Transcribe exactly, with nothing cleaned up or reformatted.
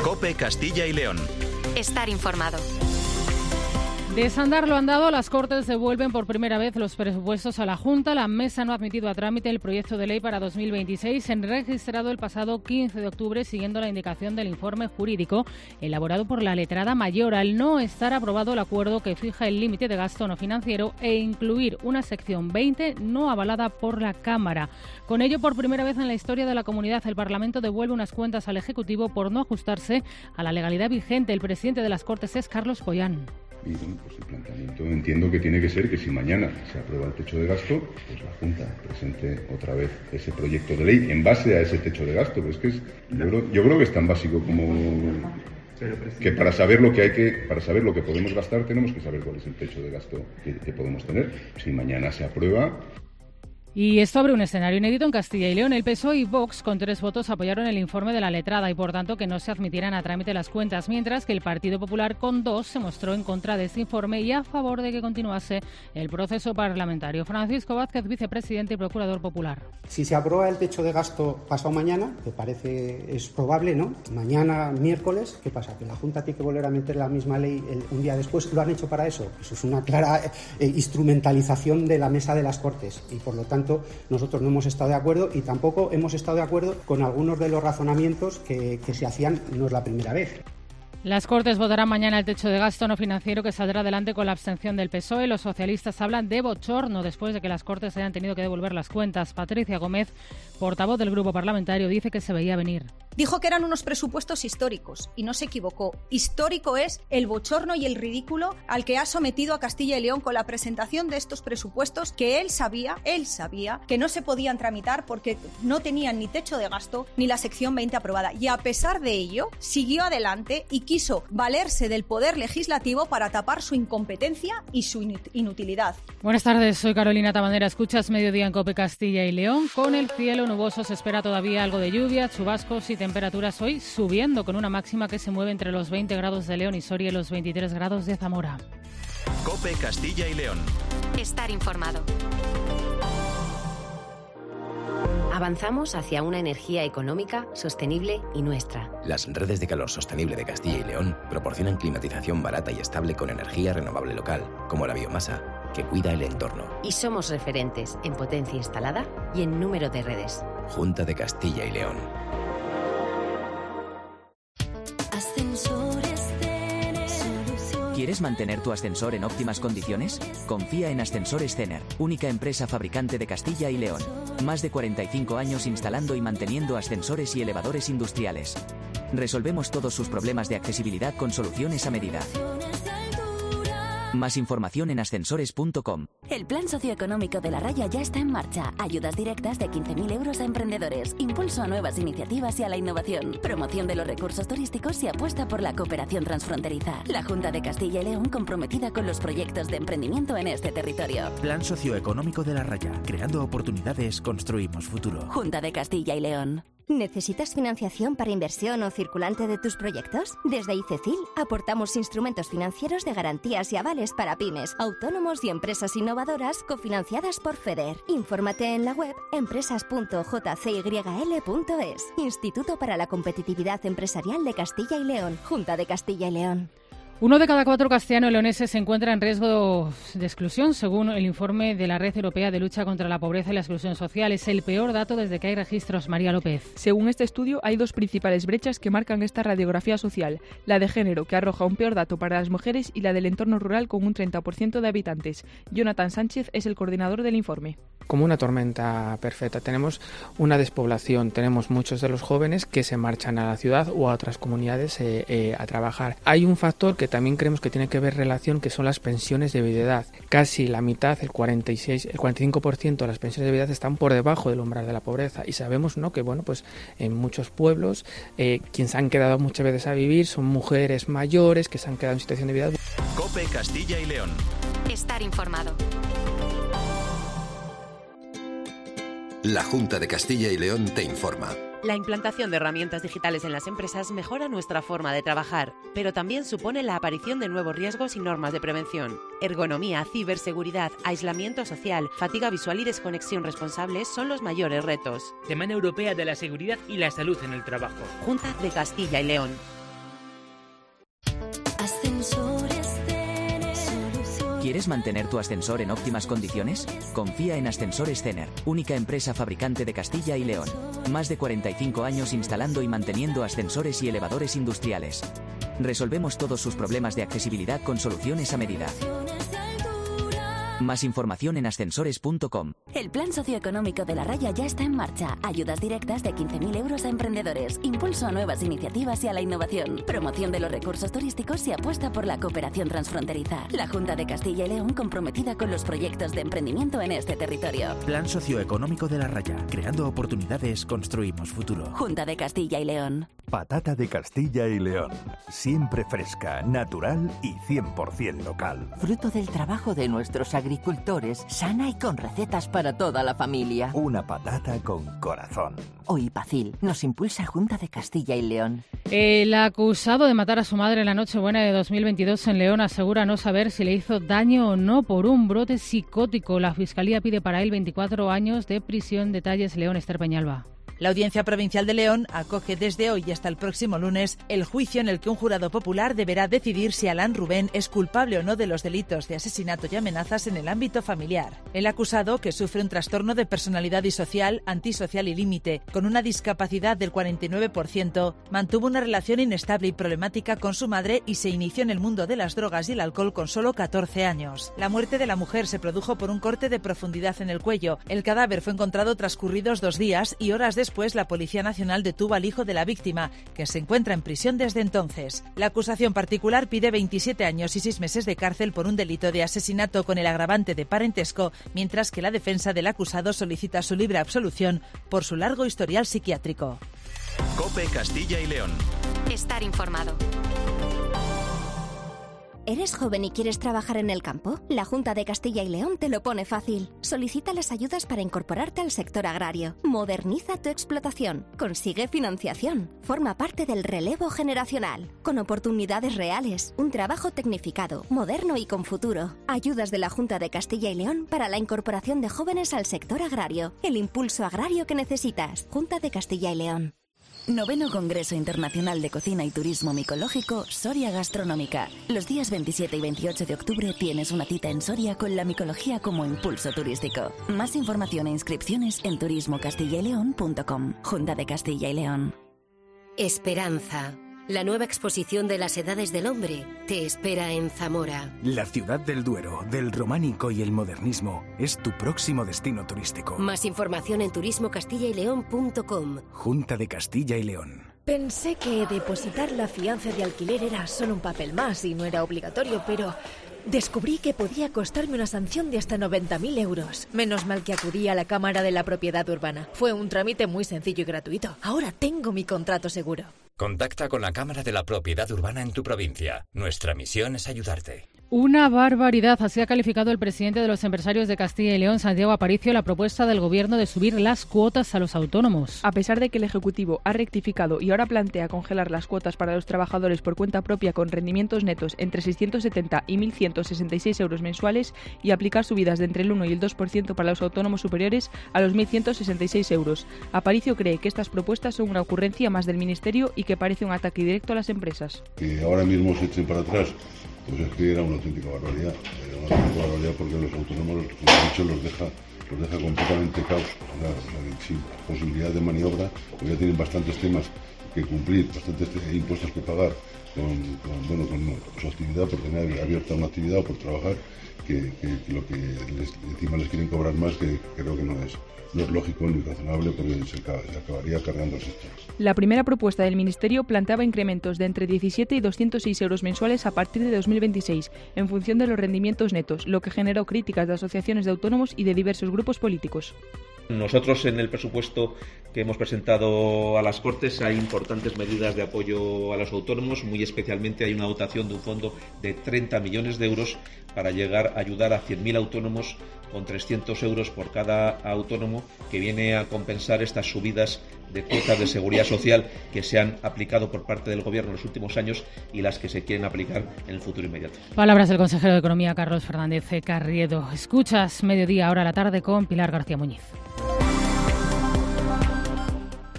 COPE Castilla y León. Estar informado. Desandar lo andado, las Cortes devuelven por primera vez los presupuestos a la Junta. La Mesa no ha admitido a trámite el proyecto de ley para dos mil veintiséis, registrado el pasado quince de octubre, siguiendo la indicación del informe jurídico elaborado por la letrada mayor, al no estar aprobado el acuerdo que fija el límite de gasto no financiero e incluir una sección veinte no avalada por la Cámara. Con ello, por primera vez en la historia de la comunidad, el Parlamento devuelve unas cuentas al Ejecutivo por no ajustarse a la legalidad vigente. El presidente de las Cortes es Carlos Pollán. Y bueno, pues el planteamiento entiendo que tiene que ser que si mañana se aprueba el techo de gasto, pues la Junta presente otra vez ese proyecto de ley en base a ese techo de gasto. Pero es que es, yo, creo, yo creo que es tan básico como que para saber lo que hay que, para saber lo que podemos gastar, tenemos que saber cuál es el techo de gasto que, que podemos tener. Si mañana se aprueba. Y esto abre un escenario inédito en Castilla y León. El P S O E y Vox, con tres votos, apoyaron el informe de la letrada y, por tanto, que no se admitieran a trámite las cuentas, mientras que el Partido Popular, con dos, se mostró en contra de este informe y a favor de que continuase el proceso parlamentario. Francisco Vázquez, vicepresidente y procurador popular. Si se aprueba el techo de gasto pasado mañana, que parece es probable, ¿no? Mañana, miércoles, ¿qué pasa? ¿Que la Junta tiene que volver a meter la misma ley el, un día después? ¿Lo han hecho para eso? Eso es una clara eh, instrumentalización de la mesa de las Cortes y, por lo tanto, nosotros no hemos estado de acuerdo y tampoco hemos estado de acuerdo con algunos de los razonamientos que, que se hacían, no es la primera vez. Las Cortes votarán mañana el techo de gasto no financiero, que saldrá adelante con la abstención del P S O E. Los socialistas hablan de bochorno después de que las Cortes hayan tenido que devolver las cuentas. Patricia Gómez, portavoz del grupo parlamentario, dice que se veía venir. Dijo que eran unos presupuestos históricos y no se equivocó. Histórico es el bochorno y el ridículo al que ha sometido a Castilla y León con la presentación de estos presupuestos que él sabía, él sabía que no se podían tramitar porque no tenían ni techo de gasto ni la sección veinte aprobada. Y a pesar de ello, siguió adelante y quiso valerse del poder legislativo para tapar su incompetencia y su inutilidad. Buenas tardes, soy Carolina Tabanera. Escuchas Mediodía en COPE Castilla y León. Con el cielo nuboso se espera todavía algo de lluvia, chubascos y temperaturas hoy subiendo, con una máxima que se mueve entre los veinte grados de León y Soria y los veintitrés grados de Zamora. COPE Castilla y León. Estar informado. Avanzamos hacia una energía económica, sostenible y nuestra. Las redes de calor sostenible de Castilla y León proporcionan climatización barata y estable con energía renovable local, como la biomasa, que cuida el entorno. Y somos referentes en potencia instalada y en número de redes. Junta de Castilla y León. ¿Quieres mantener tu ascensor en óptimas condiciones? Confía en Ascensores Cener, única empresa fabricante de Castilla y León. Más de cuarenta y cinco años instalando y manteniendo ascensores y elevadores industriales. Resolvemos todos sus problemas de accesibilidad con soluciones a medida. Más información en ascensores punto com. El plan socioeconómico de La Raya ya está en marcha. Ayudas directas de quince mil euros a emprendedores. Impulso a nuevas iniciativas y a la innovación. Promoción de los recursos turísticos y apuesta por la cooperación transfronteriza. La Junta de Castilla y León comprometida con los proyectos de emprendimiento en este territorio. Plan socioeconómico de La Raya. Creando oportunidades, construimos futuro. Junta de Castilla y León. ¿Necesitas financiación para inversión o circulante de tus proyectos? Desde ICECIL aportamos instrumentos financieros de garantías y avales para pymes, autónomos y empresas innovadoras cofinanciadas por FEDER. Infórmate en la web empresas punto j c y l punto es. Instituto para la Competitividad Empresarial de Castilla y León. Junta de Castilla y León. Uno de cada cuatro castellano-leoneses se encuentra en riesgo de exclusión, según el informe de la Red Europea de Lucha contra la Pobreza y la Exclusión Social. Es el peor dato desde que hay registros. María López. Según este estudio, hay dos principales brechas que marcan esta radiografía social. La de género, que arroja un peor dato para las mujeres, y la del entorno rural, con un treinta por ciento de habitantes. Jonathan Sánchez es el coordinador del informe. Como una tormenta perfecta. Tenemos una despoblación, tenemos muchos de los jóvenes que se marchan a la ciudad o a otras comunidades eh, eh, a trabajar. Hay un factor que también creemos que tiene que ver relación, que son las pensiones de viudedad. Casi la mitad, el cuarenta y seis, el cuarenta y cinco por ciento de las pensiones de viudedad están por debajo del umbral de la pobreza, y sabemos, ¿no?, que bueno, pues en muchos pueblos eh, quienes han quedado muchas veces a vivir son mujeres mayores que se han quedado en situación de viudedad. COPE Castilla y León. Estar informado. La Junta de Castilla y León te informa. La implantación de herramientas digitales en las empresas mejora nuestra forma de trabajar, pero también supone la aparición de nuevos riesgos y normas de prevención. Ergonomía, ciberseguridad, aislamiento social, fatiga visual y desconexión responsable son los mayores retos. Semana Europea de la Seguridad y la Salud en el Trabajo. Junta de Castilla y León. ¿Quieres mantener tu ascensor en óptimas condiciones? Confía en Ascensores Zener, única empresa fabricante de Castilla y León. Más de cuarenta y cinco años instalando y manteniendo ascensores y elevadores industriales. Resolvemos todos sus problemas de accesibilidad con soluciones a medida. Más información en ascensores punto com. El plan socioeconómico de La Raya ya está en marcha. Ayudas directas de quince mil euros a emprendedores. Impulso a nuevas iniciativas y a la innovación. Promoción de los recursos turísticos y apuesta por la cooperación transfronteriza. La Junta de Castilla y León comprometida con los proyectos de emprendimiento en este territorio. Plan socioeconómico de La Raya. Creando oportunidades, construimos futuro. Junta de Castilla y León. Patata de Castilla y León. Siempre fresca, natural y cien por ciento local. Fruto del trabajo de nuestros agricultores, sana y con recetas para toda la familia. Una patata con corazón. Hoy Pacil nos impulsa Junta de Castilla y León. El acusado de matar a su madre en la Nochebuena de dos mil veintidós en León asegura no saber si le hizo daño o no por un brote psicótico. La Fiscalía pide para él veinticuatro años de prisión. Detalles, León, Esther Peñalba. La Audiencia Provincial de León acoge desde hoy hasta el próximo lunes el juicio en el que un jurado popular deberá decidir si Alán Rubén es culpable o no de los delitos de asesinato y amenazas en el ámbito familiar. El acusado, que sufre un trastorno de personalidad disocial, antisocial y límite, con una discapacidad del cuarenta y nueve por ciento, mantuvo una relación inestable y problemática con su madre y se inició en el mundo de las drogas y el alcohol con solo catorce años. La muerte de la mujer se produjo por un corte de profundidad en el cuello. El cadáver fue encontrado transcurridos dos días y horas después Después, la Policía Nacional detuvo al hijo de la víctima, que se encuentra en prisión desde entonces. La acusación particular pide veintisiete años y seis meses de cárcel por un delito de asesinato con el agravante de parentesco, mientras que la defensa del acusado solicita su libre absolución por su largo historial psiquiátrico. COPE Castilla y León. Estar informado. ¿Eres joven y quieres trabajar en el campo? La Junta de Castilla y León te lo pone fácil. Solicita las ayudas para incorporarte al sector agrario. Moderniza tu explotación. Consigue financiación. Forma parte del relevo generacional. Con oportunidades reales. Un trabajo tecnificado, moderno y con futuro. Ayudas de la Junta de Castilla y León para la incorporación de jóvenes al sector agrario. El impulso agrario que necesitas. Junta de Castilla y León. Noveno Congreso Internacional de Cocina y Turismo Micológico Soria Gastronómica. Los días veintisiete y veintiocho de octubre tienes una cita en Soria con la micología como impulso turístico. Más información e inscripciones en turismo castilla y león punto com. Junta de Castilla y León. Esperanza. La nueva exposición de las edades del hombre te espera en Zamora. La ciudad del Duero, del románico y el modernismo es tu próximo destino turístico. Más información en turismo castilla y león punto com. Junta de Castilla y León. Pensé que depositar la fianza de alquiler era solo un papel más y no era obligatorio, pero descubrí que podía costarme una sanción de hasta noventa mil euros. Menos mal que acudí a la Cámara de la Propiedad Urbana. Fue un trámite muy sencillo y gratuito. Ahora tengo mi contrato seguro. Contacta con la Cámara de la Propiedad Urbana en tu provincia. Nuestra misión es ayudarte. Una barbaridad, así ha calificado el presidente de los empresarios de Castilla y León, Santiago Aparicio, la propuesta del Gobierno de subir las cuotas a los autónomos. A pesar de que el Ejecutivo ha rectificado y ahora plantea congelar las cuotas para los trabajadores por cuenta propia con rendimientos netos entre seiscientos setenta y mil ciento sesenta y seis euros mensuales y aplicar subidas de entre el uno y el dos por ciento para los autónomos superiores a los mil ciento sesenta y seis euros. Aparicio cree que estas propuestas son una ocurrencia más del Ministerio y que parece un ataque directo a las empresas. Que ahora mismo se echen para atrás, pues es que era una auténtica barbaridad. Era una auténtica barbaridad porque los autónomos, como he dicho, los deja, los deja completamente caos, o sea, o sea, sin posibilidad de maniobra, porque ya tienen bastantes temas que cumplir, bastantes impuestos que pagar con, con, bueno, con su actividad, por tener abierta una actividad o por trabajar, que, que, que lo que les, encima les quieren cobrar más, que creo que no es, no es lógico ni razonable, porque se, se acabaría cargando el sector. La primera propuesta del Ministerio planteaba incrementos de entre diecisiete y doscientos seis euros mensuales a partir de dos mil veintiséis, en función de los rendimientos netos, lo que generó críticas de asociaciones de autónomos y de diversos grupos políticos. Nosotros en el presupuesto que hemos presentado a las Cortes hay importantes medidas de apoyo a los autónomos, muy especialmente hay una dotación de un fondo de treinta millones de euros para llegar a ayudar a cien mil autónomos con trescientos euros por cada autónomo, que viene a compensar estas subidas de cuotas de seguridad social que se han aplicado por parte del Gobierno en los últimos años y las que se quieren aplicar en el futuro inmediato. Palabras del consejero de Economía, Carlos Fernández Carriedo. Escuchas Mediodía, ahora a la tarde, con Pilar García Muñiz.